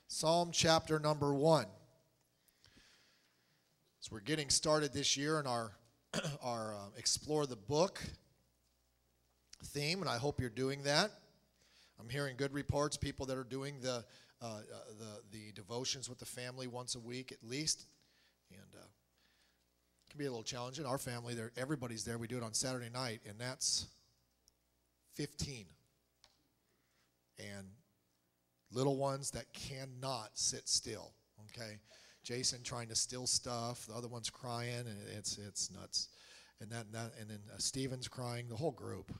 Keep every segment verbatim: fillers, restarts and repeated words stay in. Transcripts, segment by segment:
Psalm chapter number one. So we're getting started this year in our, our uh, Explore the Book theme, and I hope you're doing that. I'm hearing good reports, people that are doing the, uh, uh, the, the devotions with the family once a week at least, and uh, it can be a little challenging. Our family, there, everybody's there. We do it on Saturday night, and that's fifteen. And little ones that cannot sit still, okay? Jason trying to steal stuff, the other one's crying, and it's it's nuts. And that, and, that, and then uh, Stephen's crying, the whole group.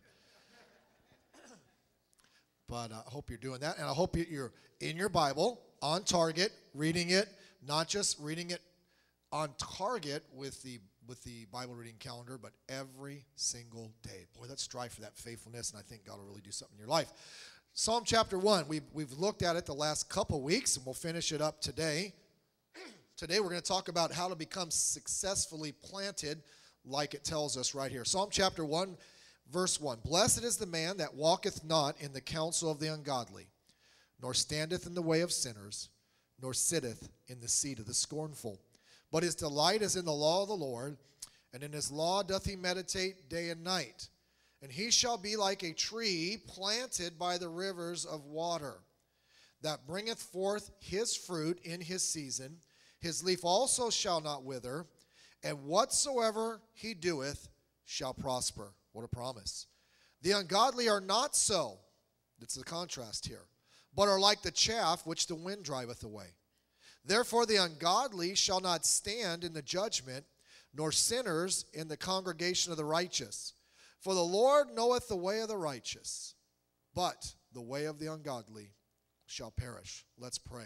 But I hope you're doing that, and I hope you're in your Bible, on target, reading it, not just reading it on target with the with the Bible reading calendar, but every single day. Boy, let's strive for that faithfulness, and I think God will really do something in your life. Psalm chapter one, we've, we've looked at it the last couple weeks, and we'll finish it up today. Today we're going to talk about how to become successfully planted like it tells us right here. Psalm chapter one, verse one. Blessed is the man that walketh not in the counsel of the ungodly, nor standeth in the way of sinners, nor sitteth in the seat of the scornful. But his delight is in the law of the Lord, and in his law doth he meditate day and night. And he shall be like a tree planted by the rivers of water, that bringeth forth his fruit in his season. His leaf also shall not wither, and whatsoever he doeth shall prosper. What a promise. The ungodly are not so. That's the contrast here. But are like the chaff which the wind driveth away. Therefore the ungodly shall not stand in the judgment, nor sinners in the congregation of the righteous. For the Lord knoweth the way of the righteous, but the way of the ungodly shall perish. Let's pray.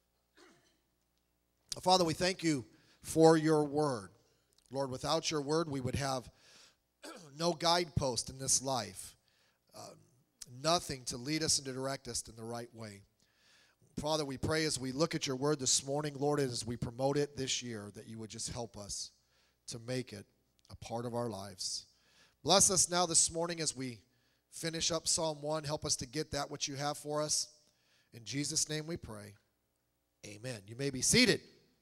Father, we thank you for your word. Lord, without your word, we would have no guidepost in this life, uh, nothing to lead us and to direct us in the right way. Father, we pray as we look at your word this morning, Lord, as we promote it this year, that you would just help us to make it a part of our lives. Bless us now this morning as we finish up Psalm one. Help us to get that which you have for us. In Jesus' name we pray. Amen. You may be seated.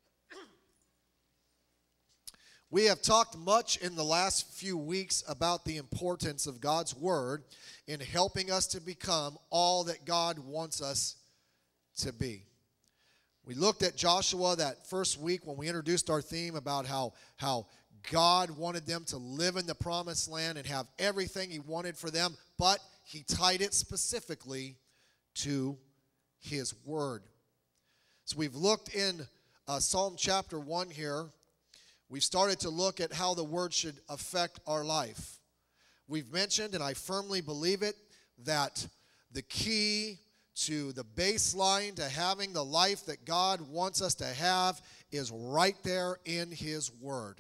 We have talked much in the last few weeks about the importance of God's word in helping us to become all that God wants us to be. We looked at Joshua that first week when we introduced our theme about how, how God wanted them to live in the promised land and have everything he wanted for them, but he tied it specifically to his word. So we've looked in uh, Psalm chapter one here. We've started to look at how the word should affect our life. We've mentioned, and I firmly believe it, that the key to the baseline to having the life that God wants us to have is right there in his word.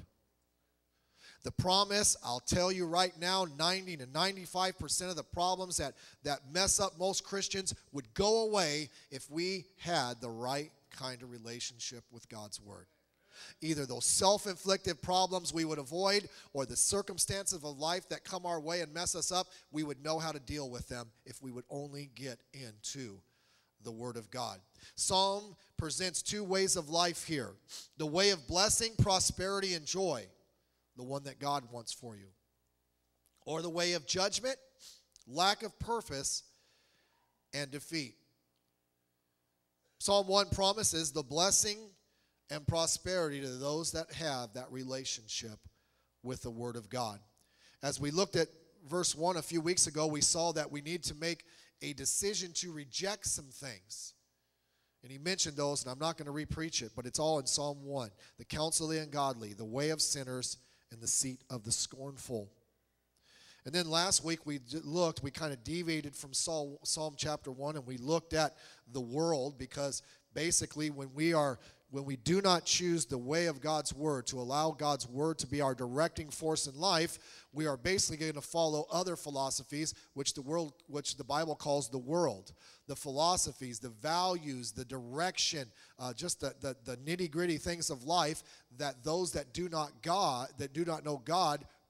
The promise, I'll tell you right now, ninety to ninety-five percent of the problems that, that mess up most Christians would go away if we had the right kind of relationship with God's word. Either those self-inflicted problems we would avoid, or the circumstances of life that come our way and mess us up, we would know how to deal with them if we would only get into the Word of God. Psalm presents two ways of life here. The way of blessing, prosperity, and joy, the one that God wants for you. Or the way of judgment, lack of purpose, and defeat. Psalm one promises the blessing and prosperity to those that have that relationship with the Word of God. As we looked at verse one a few weeks ago, we saw that we need to make a decision to reject some things. And he mentioned those, and I'm not going to re-preach it, but it's all in Psalm one. The counsel of the ungodly, the way of sinners, and the seat of the scornful. And then last week we looked, we kind of deviated from Psalm, Psalm chapter one, and we looked at the world, because basically when we are When we do not choose the way of God's word, to allow God's word to be our directing force in life, we are basically going to follow other philosophies, which the world, which the Bible calls the world. The philosophies, the values, the direction, uh, just the, the, the nitty-gritty things of life that those that do not God, that do not know God,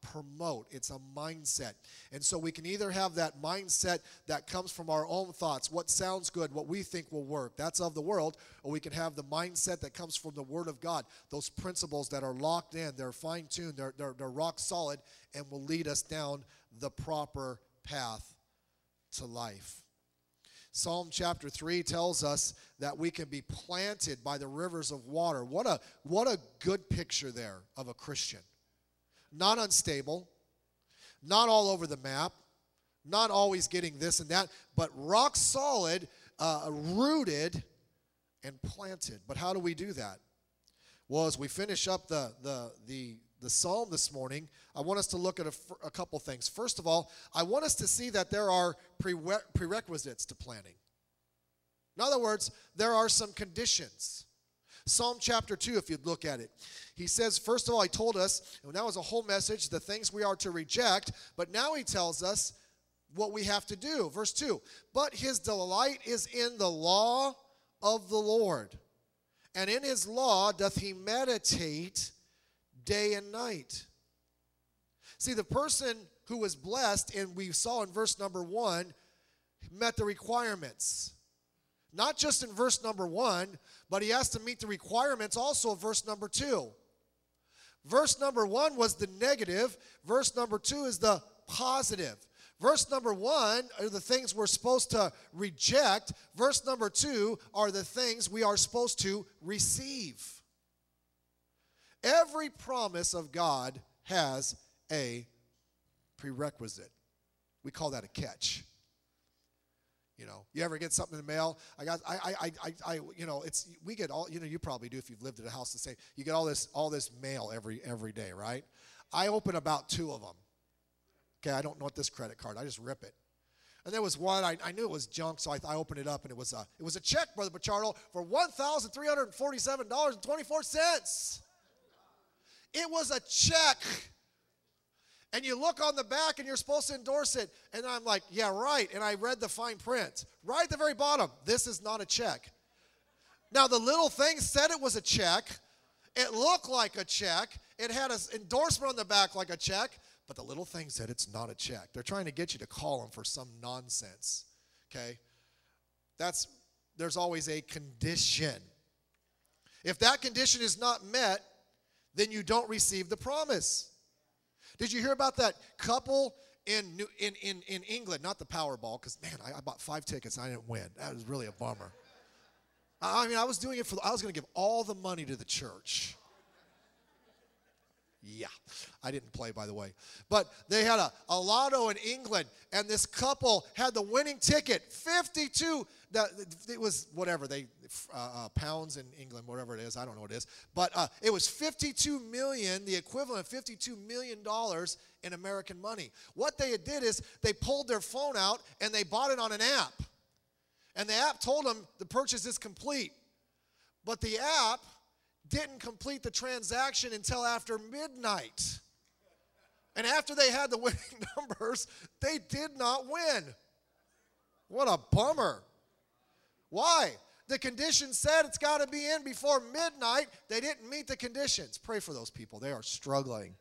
promote. It's a mindset. And so we can either have that mindset that comes from our own thoughts, what sounds good, what we think will work, that's of the world, or we can have the mindset that comes from the Word of God, those principles that are locked in, they're fine-tuned, they're, they're, they're rock solid, and will lead us down the proper path to life. Psalm chapter three tells us that we can be planted by the rivers of water. What a, what a good picture there of a Christian. Not unstable, not all over the map, not always getting this and that, but rock solid, uh, rooted and planted. But how do we do that? Well, as we finish up the, the, the, the psalm this morning, I want us to look at a, a couple things. First of all, I want us to see that there are prerequisites to planting. In other words, there are some conditions. Psalm chapter two, if you'd look at it. He says, first of all, he told us, and that was a whole message, the things we are to reject, but now he tells us what we have to do. Verse two, but his delight is in the law of the Lord, and in his law doth he meditate day and night. See, the person who was blessed, and we saw in verse number one, met the requirements. Not just in verse number one, but he has to meet the requirements also of verse number two. Verse number one was the negative. Verse number two is the positive. Verse number one are the things we're supposed to reject. Verse number two are the things we are supposed to receive. Every promise of God has a prerequisite. We call that a catch. You know, you ever get something in the mail? I got, I, I, I, I, you know, it's we get all. You know, you probably do if you've lived at a house the same. You get all this, all this mail every every day, right? I open about two of them. Okay, I don't want this credit card. I just rip it. And there was one I, I knew it was junk, so I, I opened it up, and it was a it was a check, Brother Pichardo, for one thousand three hundred forty-seven dollars and twenty-four cents. It was a check. And you look on the back, and you're supposed to endorse it. And I'm like, yeah, right. And I read the fine print. Right at the very bottom, this is not a check. Now, the little thing said it was a check. It looked like a check. It had an endorsement on the back like a check. But the little thing said it's not a check. They're trying to get you to call them for some nonsense. Okay? That's, there's always a condition. If that condition is not met, then you don't receive the promise. Did you hear about that couple in New, in, in, in England? Not the Powerball, because, man, I, I bought five tickets and I didn't win. That was really a bummer. I mean, I was doing it for, I was going to give all the money to the church. Yeah, I didn't play, by the way. But they had a, a lotto in England, and this couple had the winning ticket, fifty-two, that, it was whatever, they uh, uh, pounds in England, whatever it is, I don't know what it is. But uh, it was fifty-two million, the equivalent of fifty-two million dollars in American money. What they did is they pulled their phone out, and they bought it on an app. And the app told them the purchase is complete. But the app didn't complete the transaction until after midnight. And after they had the winning numbers, they did not win. What a bummer. Why? The condition said it's got to be in before midnight. They didn't meet the conditions. Pray for those people. They are struggling.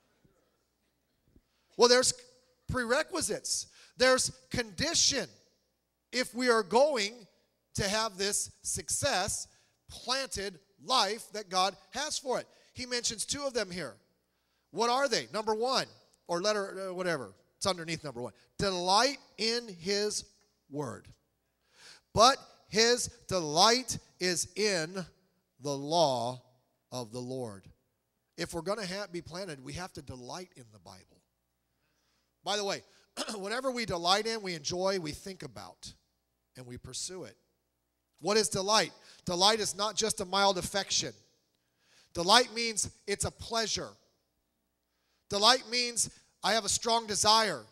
Well, there's prerequisites. There's condition. If we are going to have this success, planted life that God has for it. He mentions two of them here. What are they? Number one, or letter, uh, whatever. It's underneath number one. Delight in his word. But his delight is in the law of the Lord. If we're going to have, be planted, we have to delight in the Bible. By the way, whatever we delight in, we enjoy, we think about, and we pursue it. What is delight? Delight is not just a mild affection. Delight means it's a pleasure. Delight means I have a strong desire.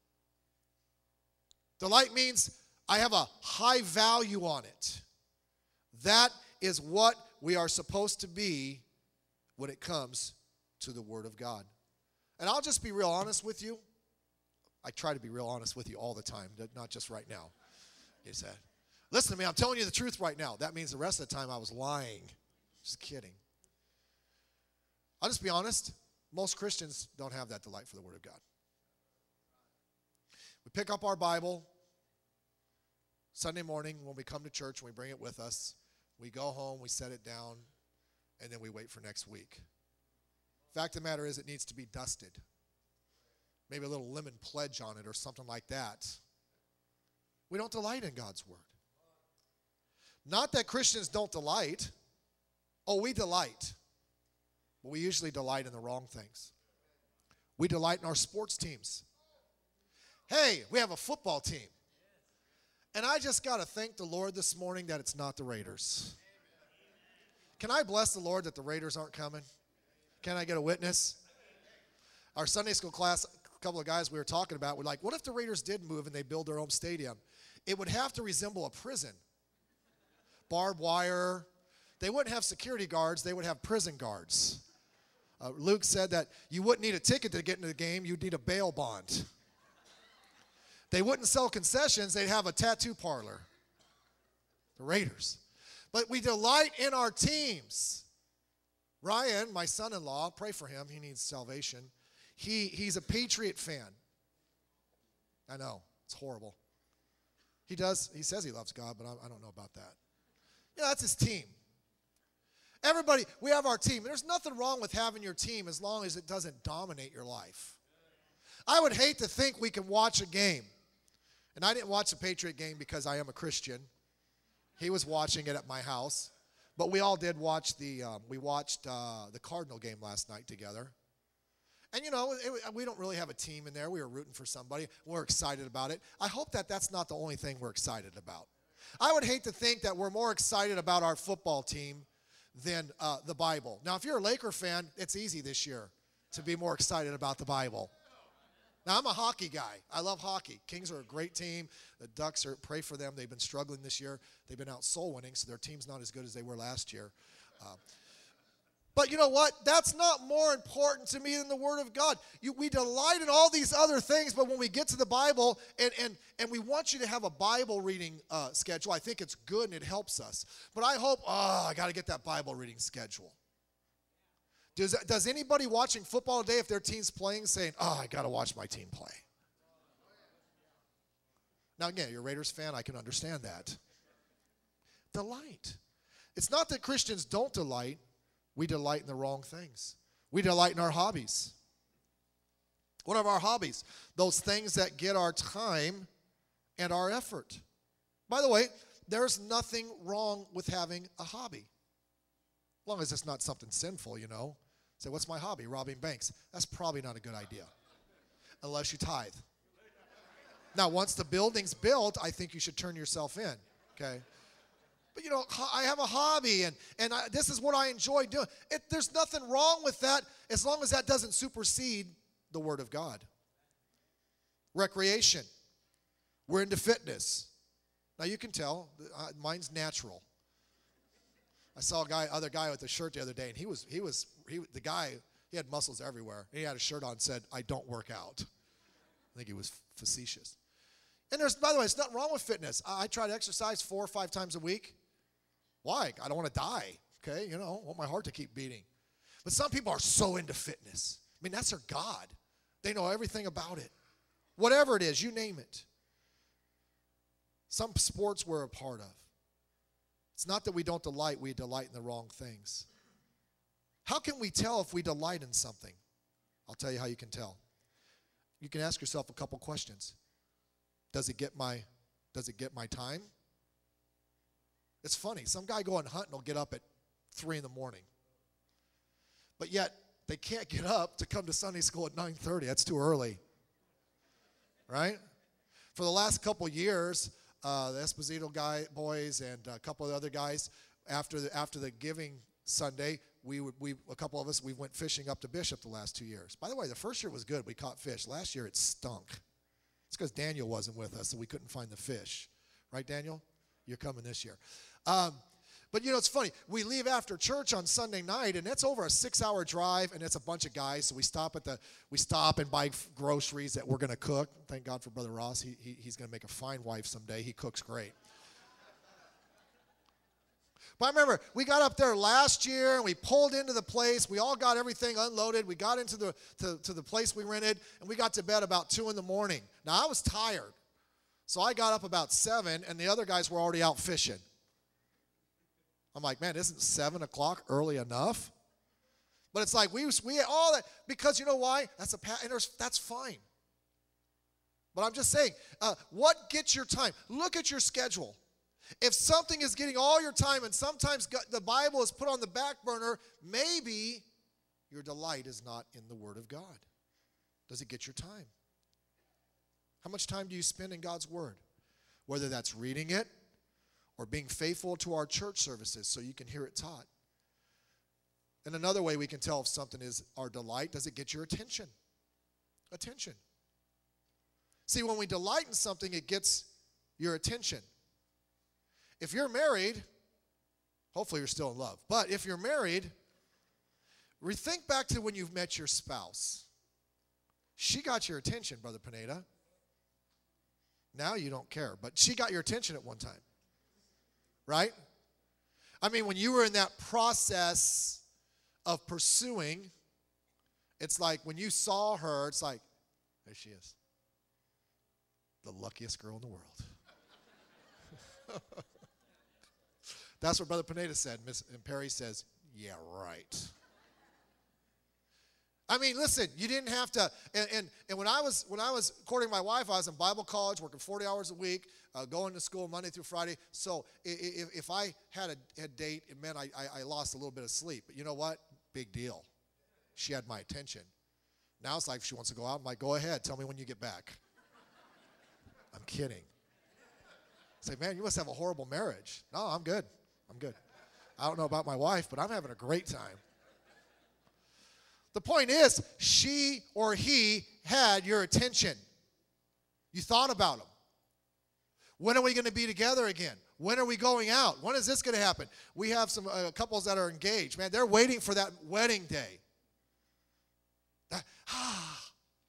Delight means I have a high value on it. That is what we are supposed to be when it comes to the Word of God. And I'll just be real honest with you. I try to be real honest with you all the time, not just right now. He said, listen to me, I'm telling you the truth right now. That means the rest of the time I was lying. Just kidding. I'll just be honest. Most Christians don't have that delight for the Word of God. We pick up our Bible Sunday morning when we come to church, and we bring it with us. We go home, we set it down, and then we wait for next week. Fact of the matter is, it needs to be dusted. Maybe a little lemon pledge on it or something like that. We don't delight in God's Word. Not that Christians don't delight. Oh, we delight. But we usually delight in the wrong things. We delight in our sports teams. Hey, we have a football team. And I just got to thank the Lord this morning that it's not the Raiders. Can I bless the Lord that the Raiders aren't coming? Can I get a witness? Our Sunday school class, a couple of guys we were talking about, were like, what if the Raiders did move and they build their own stadium? It would have to resemble a prison. Barbed wire. They wouldn't have security guards. They would have prison guards. Uh, Luke said that you wouldn't need a ticket to get into the game. You'd need a bail bond. They wouldn't sell concessions. They'd have a tattoo parlor. The Raiders. But we delight in our teams. Ryan, my son-in-law, pray for him. He needs salvation. He, he's a Patriot fan. I know. It's horrible. He does. He says he loves God, but I, I don't know about that. Yeah, that's his team. Everybody, we have our team. There's nothing wrong with having your team as long as it doesn't dominate your life. I would hate to think we can watch a game. And I didn't watch the Patriot game because I am a Christian. He was watching it at my house. But we all did watch the, um, we watched uh, the Cardinal game last night together. And, you know, it, we don't really have a team in there. We were rooting for somebody. We're excited about it. I hope that that's not the only thing we're excited about. I would hate to think that we're more excited about our football team than uh, the Bible. Now, if you're a Laker fan, it's easy this year to be more excited about the Bible. Now, I'm a hockey guy. I love hockey. Kings are a great team. The Ducks, are pray for them. They've been struggling this year. They've been out soul winning, so their team's not as good as they were last year. Uh, but you know what? That's not more important to me than the Word of God. You, we delight in all these other things, but when we get to the Bible, and, and, and we want you to have a Bible reading uh, schedule, I think it's good and it helps us. But I hope, oh, I got to get that Bible reading schedule. Does, does anybody watching football today, if their team's playing, saying, oh, I got to watch my team play? Now, again, you're a Raiders fan. I can understand that. Delight. It's not that Christians don't delight. We delight in the wrong things. We delight in our hobbies. What are our hobbies? Those things that get our time and our effort. By the way, there's nothing wrong with having a hobby. As long as it's not something sinful, you know. Say, what's my hobby? Robbing banks. That's probably not a good idea. Unless you tithe. Now, once the building's built, I think you should turn yourself in. Okay? But, you know, I have a hobby, and, and I, this is what I enjoy doing. It, there's nothing wrong with that as long as that doesn't supersede the Word of God. Recreation. We're into fitness. Now, you can tell. Uh, mine's natural. I saw a guy, other guy with a shirt the other day, and he was, he was, he, the guy, he had muscles everywhere. And he had a shirt on that said, I don't work out. I think he was facetious. And there's, by the way, there's nothing wrong with fitness. I, I try to exercise four or five times a week. Why? I don't want to die, okay? You know, I want my heart to keep beating. But some people are so into fitness. I mean, that's their God. They know everything about it. Whatever it is, you name it. Some sports we're a part of. It's not that we don't delight, we delight in the wrong things. How can we tell if we delight in something? I'll tell you how you can tell. You can ask yourself a couple questions. Does it get my, does it get my time? It's funny. Some guy going hunting will get up at three in the morning. But yet, they can't get up to come to Sunday school at nine thirty. That's too early. Right? For the last couple years, uh, the Esposito guy, boys and a couple of the other guys, after the, after the giving Sunday, we, would, we a couple of us, we went fishing up to Bishop the last two years. By the way, the first year was good. We caught fish. Last year, it stunk. It's because Daniel wasn't with us, so we couldn't find the fish. Right, Daniel? You're coming this year. Um, but, you know, it's funny. We leave after church on Sunday night, and it's over a six-hour drive, and it's a bunch of guys. So we stop at the we stop and buy groceries that we're going to cook. Thank God for Brother Ross. He, he he's going to make a fine wife someday. He cooks great. But I remember we got up there last year and we pulled into the place. We all got everything unloaded. We got into the to, to the place we rented, and we got to bed about two in the morning. Now, I was tired. So I got up about seven, and the other guys were already out fishing. I'm like, man, isn't seven o'clock early enough? But it's like we we all that, because you know why? That's a and that's fine. But I'm just saying, uh, what gets your time? Look at your schedule. If something is getting all your time and sometimes the Bible is put on the back burner, maybe your delight is not in the Word of God. Does it get your time? How much time do you spend in God's Word? Whether that's reading it or being faithful to our church services so you can hear it taught. And another way we can tell if something is our delight, does it get your attention? Attention. See, when we delight in something, it gets your attention. If you're married, hopefully you're still in love. But if you're married, rethink back to when you've met your spouse. She got your attention, Brother Pineda. Now you don't care, but she got your attention at one time. Right? I mean, when you were in that process of pursuing, it's like when you saw her, it's like, there she is. The luckiest girl in the world. That's what Brother Pineda said. Miss and Perry says, yeah, right. I mean, listen, you didn't have to, and, and, and when I was when I was courting my wife, I was in Bible college, working forty hours a week, uh, going to school Monday through Friday. So if, if I had a, a date, it meant I, I, I lost a little bit of sleep. But you know what? Big deal. She had my attention. Now it's like if she wants to go out, I'm like, go ahead, tell me when you get back. I'm kidding. Say, man, you must have a horrible marriage. No, I'm good. I'm good. I don't know about my wife, but I'm having a great time. The point is, she or he had your attention. You thought about them. When are we going to be together again? When are we going out? When is this going to happen? We have some uh, couples that are engaged. Man, they're waiting for that wedding day. That, ah.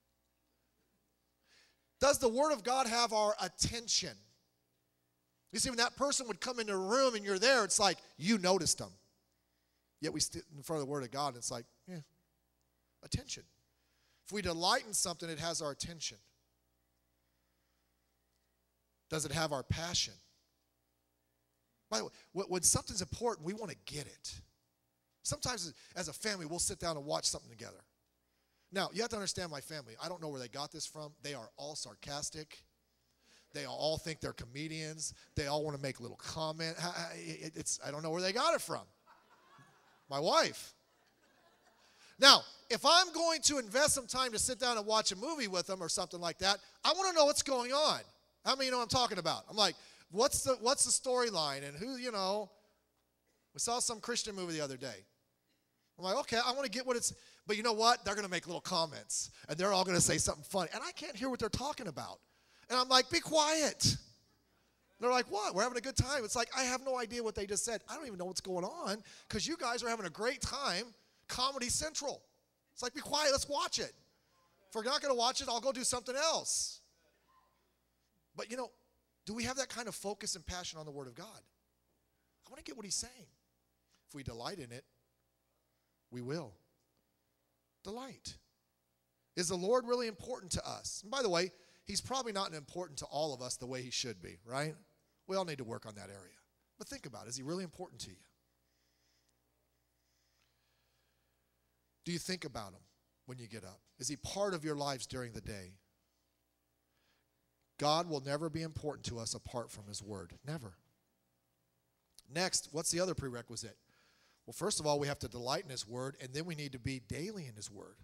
Does the Word of God have our attention? You see, when that person would come into a room and you're there, it's like you noticed them. Yet we sit in front of the Word of God, and it's like, yeah, attention. If we delight in something, it has our attention. Does it have our passion? By the way, when something's important, we want to get it. Sometimes as a family, we'll sit down and watch something together. Now, you have to understand my family. I don't know where they got this from. They are all sarcastic. They all think they're comedians. They all want to make a little comment. It's, I don't know where they got it from. My wife. Now, if I'm going to invest some time to sit down and watch a movie with them or something like that, I want to know what's going on. How many of you know what I'm talking about? I'm like, what's the what's the storyline? And who, you know, we saw some Christian movie the other day. I'm like, okay, I want to get what it's, but you know what? They're going to make little comments, and they're all going to say something funny, and I can't hear what they're talking about. And I'm like, be quiet. They're like, what? We're having a good time. It's like, I have no idea what they just said. I don't even know what's going on because you guys are having a great time. Comedy Central. It's like, be quiet. Let's watch it. If we're not going to watch it, I'll go do something else. But, you know, do we have that kind of focus and passion on the Word of God? I want to get what he's saying. If we delight in it, we will. Delight. Is the Lord really important to us? And by the way, he's probably not important to all of us the way he should be, right? We all need to work on that area. But think about it. Is he really important to you? Do you think about him when you get up? Is he part of your lives during the day? God will never be important to us apart from his word. Never. Next, what's the other prerequisite? Well, first of all, we have to delight in his word, and then we need to be daily in his word.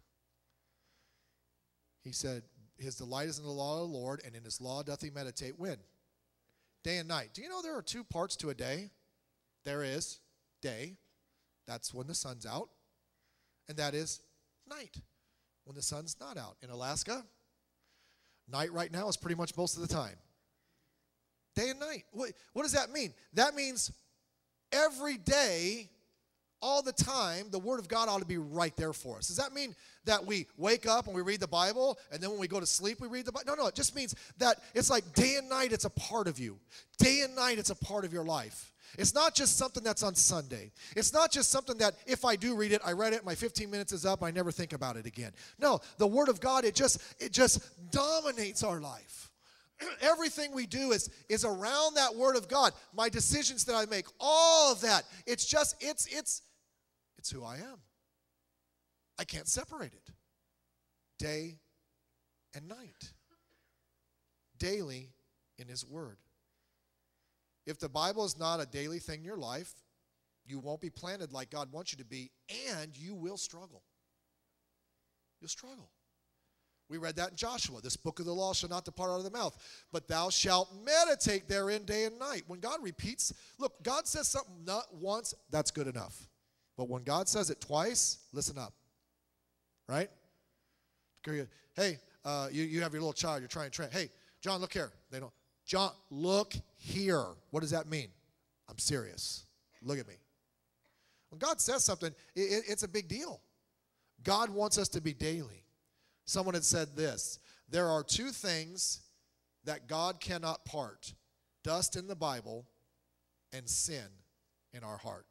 He said, his delight is in the law of the Lord, and in his law doth he meditate when? Day and night. Do you know there are two parts to a day? There is day. That's when the sun's out. And that is night, when the sun's not out. In Alaska, night right now is pretty much most of the time. Day and night. What, what does that mean? That means every day, all the time, the Word of God ought to be right there for us. Does that mean that we wake up and we read the Bible, and then when we go to sleep, we read the Bible? No, no, it just means that it's like day and night, it's a part of you. Day and night, it's a part of your life. It's not just something that's on Sunday. It's not just something that if I do read it, I read it, my fifteen minutes is up, I never think about it again. No, the Word of God, it just it just dominates our life. Everything we do is, is around that Word of God. My decisions that I make, all of that. It's just, it's, it's, it's who I am. I can't separate it. Day and night. Daily in His Word. If the Bible is not a daily thing in your life, you won't be planted like God wants you to be, and you will struggle. You'll struggle. We read that in Joshua. This book of the law shall not depart out of the mouth, but thou shalt meditate therein day and night. When God repeats, look, God says something not once, that's good enough. But when God says it twice, listen up. Right? Hey, uh, you, you have your little child, you're trying to train. Hey, John, look here. They don't. John, look here. What does that mean? I'm serious. Look at me. When God says something, it, it, it's a big deal. God wants us to be daily. Someone had said this: there are two things that God cannot part: dust in the Bible and sin in our heart.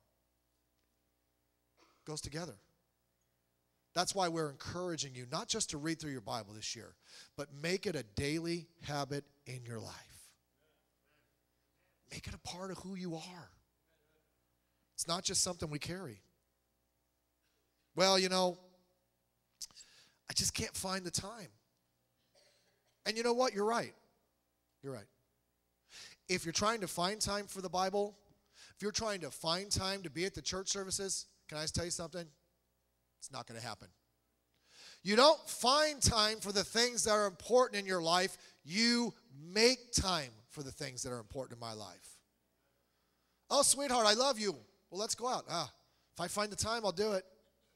Goes together. That's why we're encouraging you not just to read through your Bible this year, but make it a daily habit in your life. Make it a part of who you are. It's not just something we carry. Well, you know, I just can't find the time. And you know what? You're right. You're right. If you're trying to find time for the Bible, if you're trying to find time to be at the church services, can I just tell you something? It's not going to happen. You don't find time for the things that are important in your life. You make time for the things that are important in my life. Oh, sweetheart, I love you. Well, let's go out. Ah, if I find the time, I'll do it.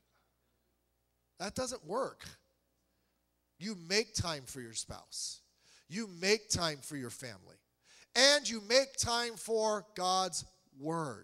That doesn't work. You make time for your spouse. You make time for your family. And you make time for God's Word.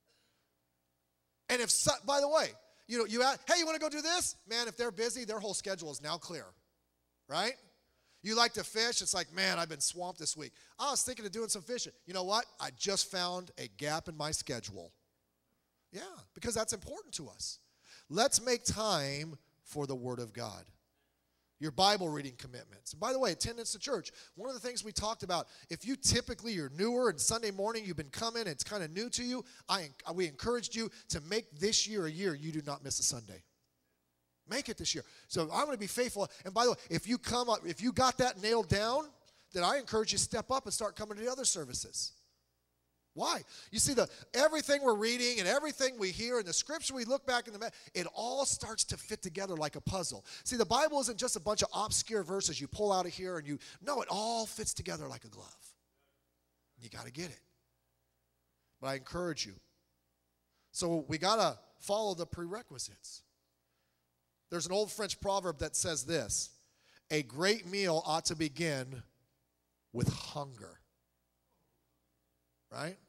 And if, so, by the way, you know, you ask, hey, you want to go do this? Man, if they're busy, their whole schedule is now clear, right? You like to fish. It's like, man, I've been swamped this week. I was thinking of doing some fishing. You know what? I just found a gap in my schedule. Yeah, because that's important to us. Let's make time for the Word of God. Your Bible reading commitments. And by the way, attendance to church. One of the things we talked about, if you typically you're newer and Sunday morning you've been coming, it's kind of new to you, I we encouraged you to make this year a year you do not miss a Sunday. Make it this year. So I'm going to be faithful. And by the way, if you come up, if you got that nailed down, then I encourage you to step up and start coming to the other services. Why? You see, the everything we're reading and everything we hear and the scripture we look back in the, it all starts to fit together like a puzzle. See, the Bible isn't just a bunch of obscure verses you pull out of here and you, no, it all fits together like a glove. You got to get it. But I encourage you. So we got to follow the prerequisites. There's an old French proverb that says this: a great meal ought to begin with hunger. Right?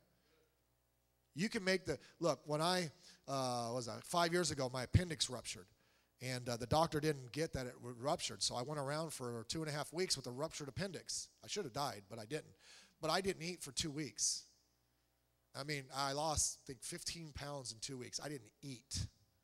You can make the, look, when I, uh, was I, five years ago, my appendix ruptured. And uh, the doctor didn't get that it ruptured. So I went around for two and a half weeks with a ruptured appendix. I should have died, but I didn't. But I didn't eat for two weeks. I mean, I lost, I think, fifteen pounds in two weeks. I didn't eat.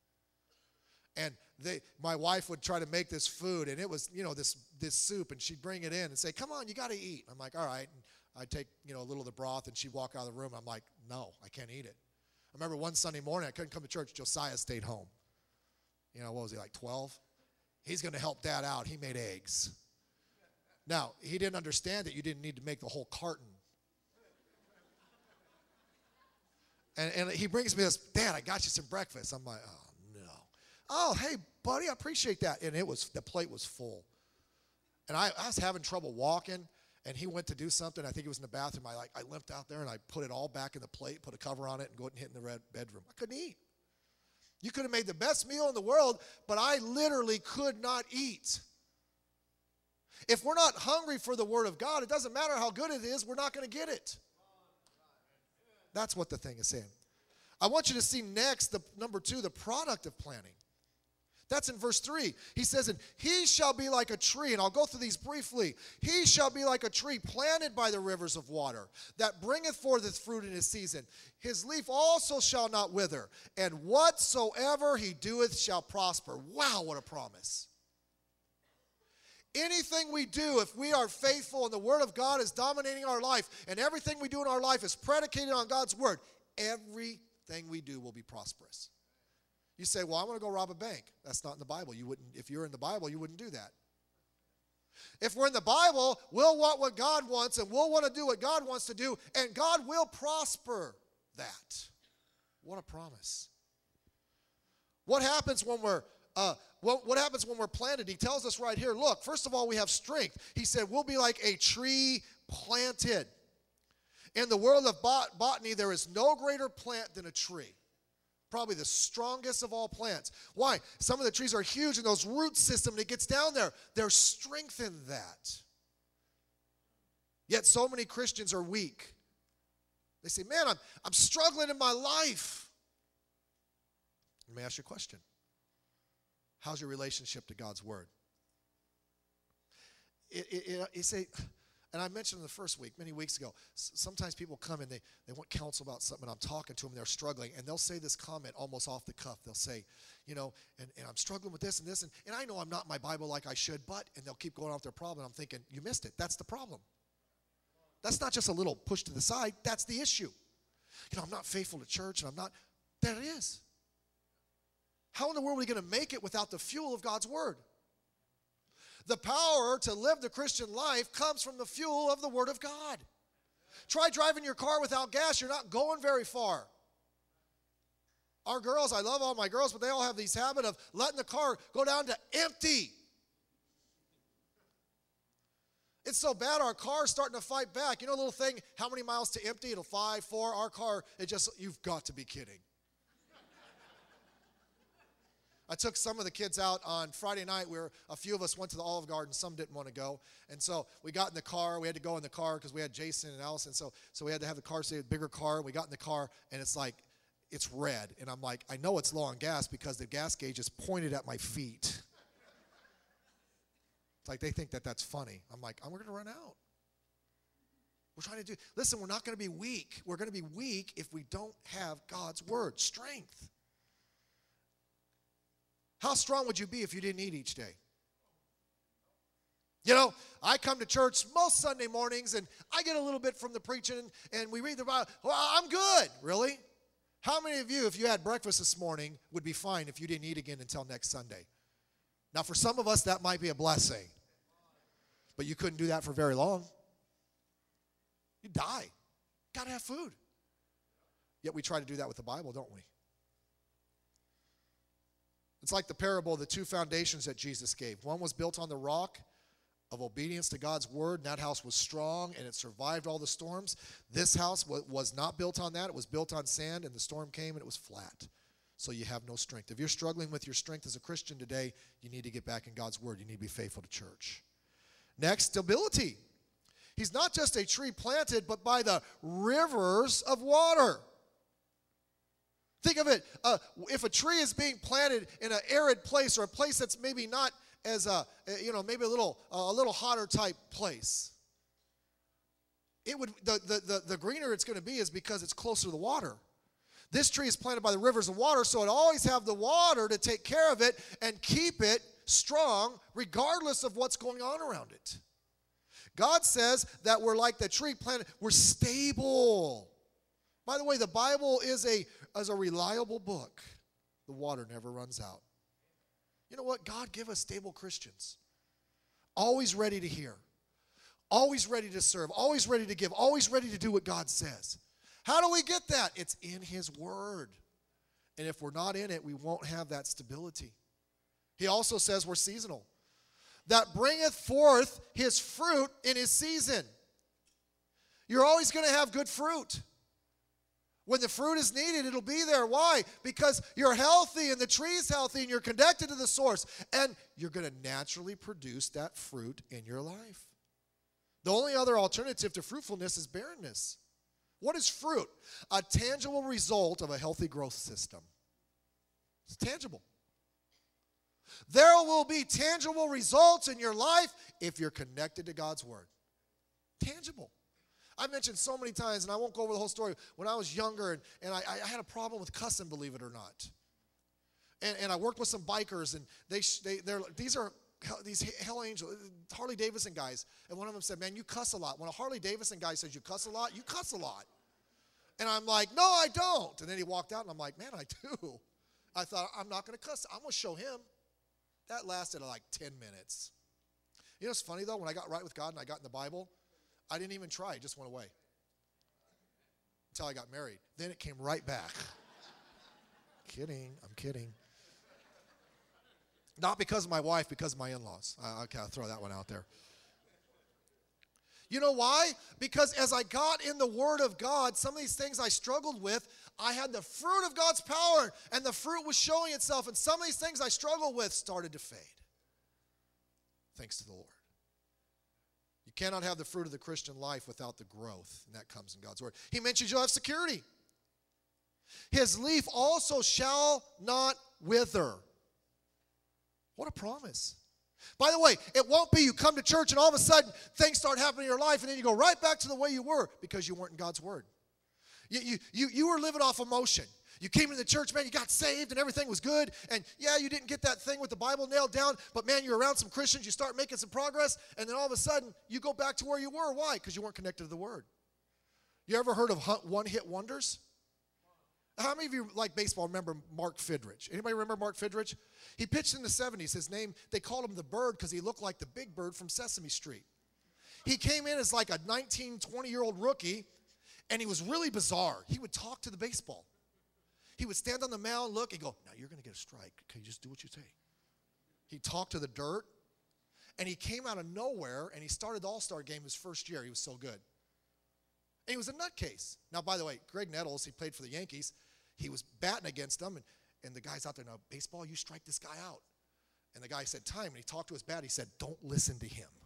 And they, my wife would try to make this food, and it was, you know, this this soup, and she'd bring it in and say, come on, you got to eat. I'm like, all right. And I'd take, you know, a little of the broth, and she'd walk out of the room. I'm like, no, I can't eat it. I remember one Sunday morning, I couldn't come to church. Josiah stayed home. You know, what was he, like twelve? He's going to help Dad out. He made eggs. Now, he didn't understand that you didn't need to make the whole carton. And, and he brings me this, Dad, I got you some breakfast. I'm like, oh, no. Oh, hey, buddy, I appreciate that. And it was, the plate was full. And I, I was having trouble walking. And he went to do something. I think he was in the bathroom. I like I limped out there and I put it all back in the plate, put a cover on it, and go and hit in the red bedroom. I couldn't eat. You could have made the best meal in the world, but I literally could not eat. If we're not hungry for the Word of God, it doesn't matter how good it is, we're not going to get it. That's what the thing is saying. I want you to see next, the number two, the product of planning. That's in verse three. He says, and he shall be like a tree, and I'll go through these briefly. He shall be like a tree planted by the rivers of water, that bringeth forth its fruit in his season. His leaf also shall not wither, and whatsoever he doeth shall prosper. Wow, what a promise. Anything we do, if we are faithful and the word of God is dominating our life, and everything we do in our life is predicated on God's word, everything we do will be prosperous. You say, well, I want to go rob a bank. That's not in the Bible. You wouldn't, if you're in the Bible, you wouldn't do that. If we're in the Bible, we'll want what God wants, and we'll want to do what God wants to do, and God will prosper that. What a promise. What happens when we're uh, what, what happens when we're planted? He tells us right here, look, first of all, we have strength. He said, we'll be like a tree planted. In the world of bot- botany, there is no greater plant than a tree. Probably the strongest of all plants. Why? Some of the trees are huge, and those root system that gets down there, they're strengthened that. Yet so many Christians are weak. They say, man, I'm, I'm struggling in my life. Let me ask you a question. How's your relationship to God's word? It, it, it, it say, and I mentioned in the first week, many weeks ago, sometimes people come and they, they want counsel about something, and I'm talking to them, and they're struggling, and they'll say this comment almost off the cuff. They'll say, you know, and, and I'm struggling with this and this, and, and I know I'm not in my Bible like I should, but, and they'll keep going off their problem. I'm thinking, you missed it. That's the problem. That's not just a little push to the side. That's the issue. You know, I'm not faithful to church, and I'm not. There it is. How in the world are we going to make it without the fuel of God's word? The power to live the Christian life comes from the fuel of the Word of God. Try driving your car without gas. You're not going very far. Our girls, I love all my girls, but they all have this habit of letting the car go down to empty. It's so bad our car's starting to fight back. You know, a little thing, how many miles to empty? It'll five, four. Our car, it just, you've got to be kidding. I took some of the kids out on Friday night. We were, a few of us went to the Olive Garden. Some didn't want to go. And so we got in the car. We had to go in the car because we had Jason and Allison. So, so we had to have the car, so a bigger car. We got in the car, and it's like, it's red. And I'm like, I know it's low on gas because the gas gauge is pointed at my feet. It's like they think that that's funny. I'm like, oh, we're going to run out. We're trying to do, listen, we're not going to be weak. We're going to be weak if we don't have God's word, strength. How strong would you be if you didn't eat each day? You know, I come to church most Sunday mornings, and I get a little bit from the preaching, and, and we read the Bible. Well, I'm good. Really? How many of you, if you had breakfast this morning, would be fine if you didn't eat again until next Sunday? Now, for some of us, that might be a blessing. But you couldn't do that for very long. You die. Got to have food. Yet we try to do that with the Bible, don't we? It's like the parable of the two foundations that Jesus gave. One was built on the rock of obedience to God's word, and that house was strong, and it survived all the storms. This house was not built on that. It was built on sand, and the storm came, and it was flat. So you have no strength. If you're struggling with your strength as a Christian today, you need to get back in God's word. You need to be faithful to church. Next, stability. He's not just a tree planted, but by the rivers of water. Think of it, uh, if a tree is being planted in an arid place, or a place that's maybe not as a, you know, maybe a little uh, a little hotter type place, it would the, the, the, the greener it's going to be is because it's closer to the water. This tree is planted by the rivers of water, so it always have the water to take care of it and keep it strong regardless of what's going on around it. God says that we're like the tree planted, we're stable. By the way, the Bible is a, is a reliable book. The water never runs out. You know what? God give us stable Christians. Always ready to hear. Always ready to serve. Always ready to give. Always ready to do what God says. How do we get that? It's in His Word. And if we're not in it, we won't have that stability. He also says we're seasonal. That bringeth forth His fruit in His season. You're always going to have good fruit. When the fruit is needed, it'll be there. Why? Because you're healthy and the tree's healthy and you're connected to the source. And you're going to naturally produce that fruit in your life. The only other alternative to fruitfulness is barrenness. What is fruit? A tangible result of a healthy growth system. It's tangible. There will be tangible results in your life if you're connected to God's word. Tangible. I've mentioned so many times, and I won't go over the whole story. When I was younger, and, and I, I had a problem with cussing, believe it or not. And, and I worked with some bikers, and they, they they're these are these Hell Angel, Harley Davidson guys. And one of them said, man, you cuss a lot. When a Harley Davidson guy says you cuss a lot, you cuss a lot. And I'm like, no, I don't. And then he walked out, and I'm like, man, I do. I thought, I'm not going to cuss. I'm going to show him. That lasted like ten minutes. You know what's funny, though? When I got right with God and I got in the Bible, I didn't even try. It just went away until I got married. Then it came right back. Kidding. I'm kidding. Not because of my wife, because of my in-laws. Uh, okay, I'll throw that one out there. You know why? Because as I got in the Word of God, some of these things I struggled with, I had the fruit of God's power, and the fruit was showing itself, and some of these things I struggled with started to fade. Thanks to the Lord. You cannot have the fruit of the Christian life without the growth, and that comes in God's Word. He mentions you'll have security. His leaf also shall not wither. What a promise. By the way, it won't be you come to church and all of a sudden things start happening in your life and then you go right back to the way you were because you weren't in God's Word. You, you, you, you were living off emotion. You came into the church, man, you got saved and everything was good. And yeah, you didn't get that thing with the Bible nailed down, but man, you're around some Christians, you start making some progress, and then all of a sudden you go back to where you were. Why? Because you weren't connected to the Word. You ever heard of one-hit wonders? How many of you like baseball remember Mark Fidrich? Anybody remember Mark Fidrich? He pitched in the seventies. His name, they called him the Bird because he looked like the big bird from Sesame Street. He came in as like a nineteen, twenty-year-old rookie, and he was really bizarre. He would talk to the baseball. He would stand on the mound, look, and go, now you're going to get a strike. Can you just do what you say? He'd talk to the dirt, and he came out of nowhere, and he started the All-Star game his first year. He was so good. And he was a nutcase. Now, by the way, Greg Nettles, he played for the Yankees. He was batting against them, and, and the guy's out there, now, baseball, you strike this guy out. And the guy said, time. And he talked to his bat. He said, don't listen to him.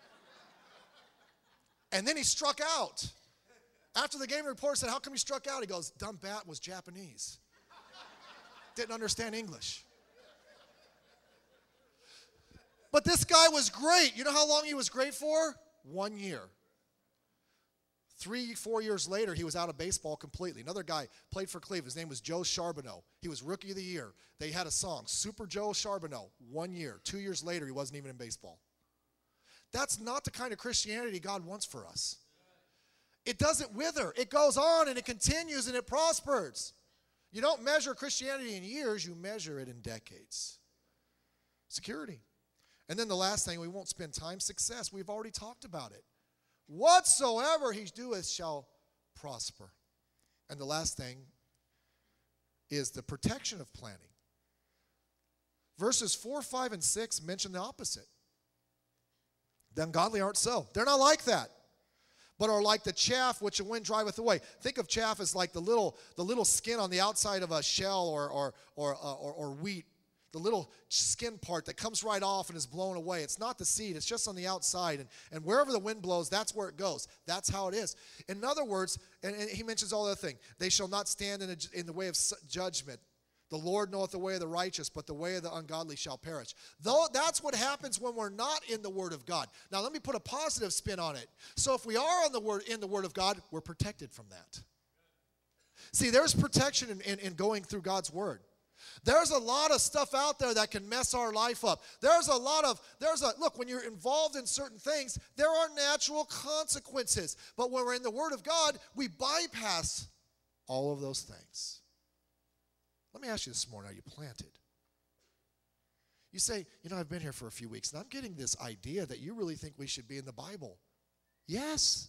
And then he struck out. After the game, the reporter said, how come you struck out? He goes, dumb bat was Japanese. Didn't understand English. But this guy was great. You know how long he was great for? One year. Three, four years later, he was out of baseball completely. Another guy played for Cleveland. His name was Joe Charbonneau. He was Rookie of the Year. They had a song, Super Joe Charbonneau. One year. Two years later, he wasn't even in baseball. That's not the kind of Christianity God wants for us. It doesn't wither. It goes on and it continues and it prospers. You don't measure Christianity in years. You measure it in decades. Security. And then the last thing, we won't spend time, success. We've already talked about it. Whatsoever he doeth shall prosper. And the last thing is the protection of planting. Verses four, five, and six mention the opposite. The ungodly aren't so. They're not like that, but are like the chaff which the wind driveth away. Think of chaff as like the little, the little skin on the outside of a shell or, or, or, uh, or, or wheat. The little skin part that comes right off and is blown away. It's not the seed. It's just on the outside. And, and wherever the wind blows, that's where it goes. That's how it is. In other words, and, and he mentions all the other thing, they shall not stand in, a, in the way of judgment. The Lord knoweth the way of the righteous, but the way of the ungodly shall perish. Though that's what happens when we're not in the Word of God. Now let me put a positive spin on it. So if we are on the word, in the Word of God, we're protected from that. See, there's protection in, in, in going through God's Word. There's a lot of stuff out there that can mess our life up. There's a lot of, there's a, look, when you're involved in certain things, there are natural consequences. But when we're in the Word of God, we bypass all of those things. Let me ask you this morning, are you planted? You say, you know, I've been here for a few weeks, and I'm getting this idea that you really think we should be in the Bible. Yes.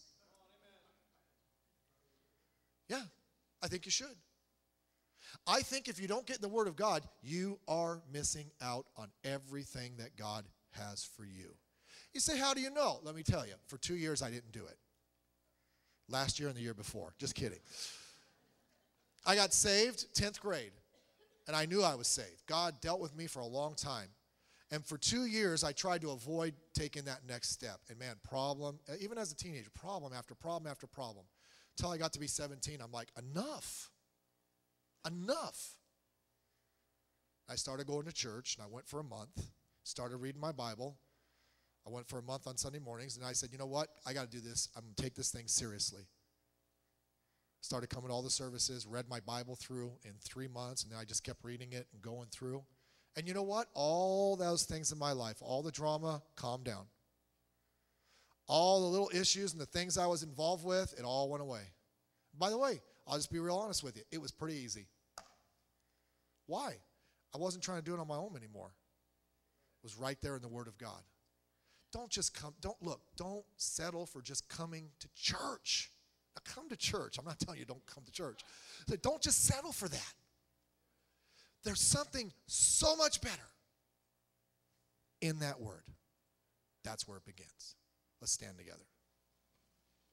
Yeah, I think you should. I think if you don't get in the Word of God, you are missing out on everything that God has for you. You say, how do you know? Let me tell you, for two years I didn't do it. Last year and the year before. Just kidding. I got saved, tenth grade, and I knew I was saved. God dealt with me for a long time. And for two years, I tried to avoid taking that next step. And man, problem, even as a teenager, problem after problem after problem. Until I got to be seventeen, I'm like, enough. Enough. I started going to church, and I went for a month, started reading my Bible. I went for a month on Sunday mornings, and I said, you know what? I got to do this. I'm going to take this thing seriously. Started coming to all the services, read my Bible through in three months, and then I just kept reading it and going through. And you know what? All those things in my life, all the drama, calmed down. All the little issues and the things I was involved with, it all went away. By the way, I'll just be real honest with you. It was pretty easy. Why? I wasn't trying to do it on my own anymore. It was right there in the Word of God. Don't just come, don't look, don't settle for just coming to church. Now come to church. I'm not telling you don't come to church. So don't just settle for that. There's something so much better in that Word. That's where it begins. Let's stand together.